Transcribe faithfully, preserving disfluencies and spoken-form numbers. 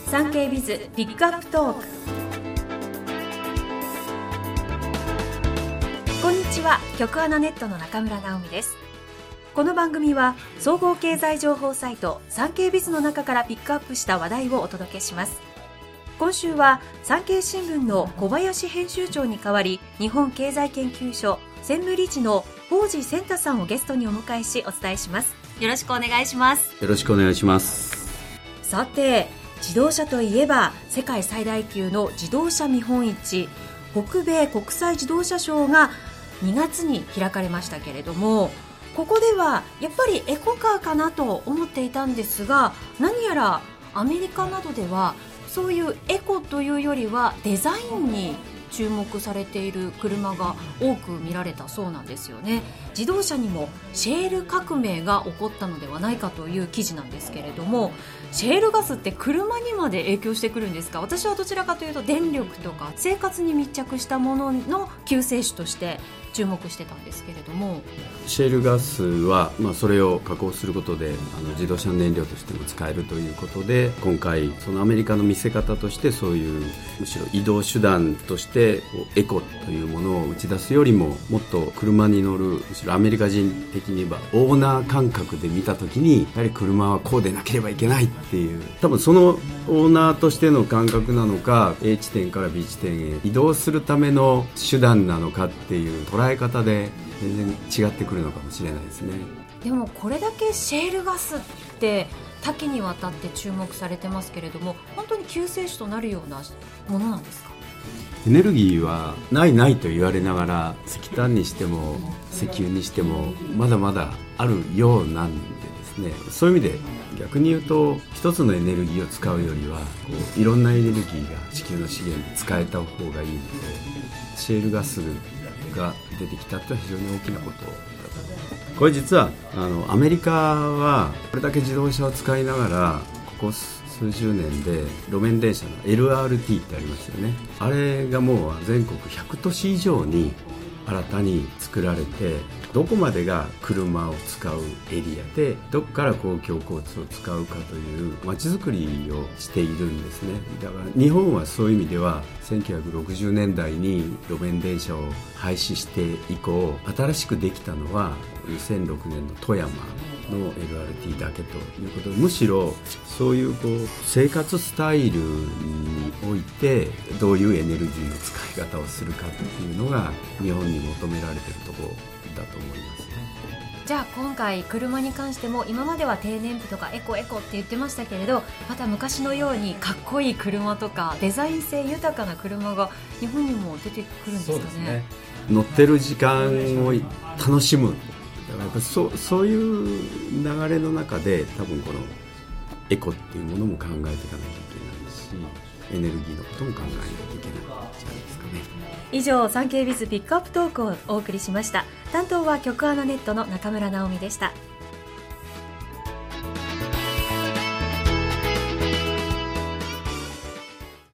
産経ビズピックアップトーク。こんにちは、局アナネットの中村直美です。この番組は総合経済情報サイト産経ビズの中からピックアップした話題をお届けします。今週は産経新聞の小林編集長に代わり、日本経済研究所専務理事の宝司千太さんをゲストにお迎えしお伝えします。よろしくお願いします。 よろしくお願いします。 さて、自動車といえば世界最大級の自動車見本市、北米国際自動車ショーがにがつに開かれましたけれども、ここではやっぱりエコカーかなと思っていたんですが、何やらアメリカなどではそういうエコというよりはデザインに注目されている車が多く見られたそうなんですよね。自動車にもシェール革命が起こったのではないかという記事なんですけれども、シェールガスって車にまで影響してくるんですか？私はどちらかというと電力とか生活に密着したものの救世主として注目してたんですけれども、 シェールガスは、まあ、それを加工することであの自動車の燃料としても使えるということで、今回そのアメリカの見せ方としてそういうむしろ移動手段としてエコというものを打ち出すよりも、もっと車に乗る、むしろアメリカ人的に言えばオーナー感覚で見たときに、やはり車はこうでなければいけないっていう、多分そのオーナーとしての感覚なのか、 A 地点から B 地点へ移動するための手段なのかっていう捉え方で全然違ってくるのかもしれないですね。 でもこれだけシェールガスって多岐にわたって注目されてますけれども、本当に救世主となるようなものなんですか？ エネルギーはないないと言われながら、石炭にしても石油にしてもまだまだあるようなんでですね、そういう意味で逆に言うと、一つのエネルギーを使うよりはこういろんなエネルギーが地球の資源で使えた方がいいので、シェールガスが出てきたとは非常に大きなことだと思います。これ実はあのアメリカはこれだけ自動車を使いながら、ここ数十年で路面電車の エルアールティー ってありますよね。あれがもう全国ひゃく都市以上に新たに作られて、どこまでが車を使うエリアで、どこから公共交通を使うかという街づくりをしているんですね。だから日本はそういう意味ではせんきゅうひゃくろくじゅうねんだいに路面電車を廃止して以降、新しくできたのはにせんろくねんの富山の エルアールティー だけということで、むしろそういうこう生活スタイルにおいてどういうエネルギーの使い方をするかっていうのが日本に求められているところだと思います。 じゃあ今回車に関しても、今までは低燃費とかエコエコって言ってましたけれど、また昔のようにかっこいい車とかデザイン性豊かな車が日本にも出てくるんですかね。そうですね、 乗ってる時間を楽しむ、だからやっぱ そ, そういう流れの中で、多分このエコっていうものも考えていかなきゃいけないし、エネルギーのことも考えないといけないんじゃないですかね。 以上、産経ビズピックアップトークをお送りしました。担当は局アナネットの中村直美でした。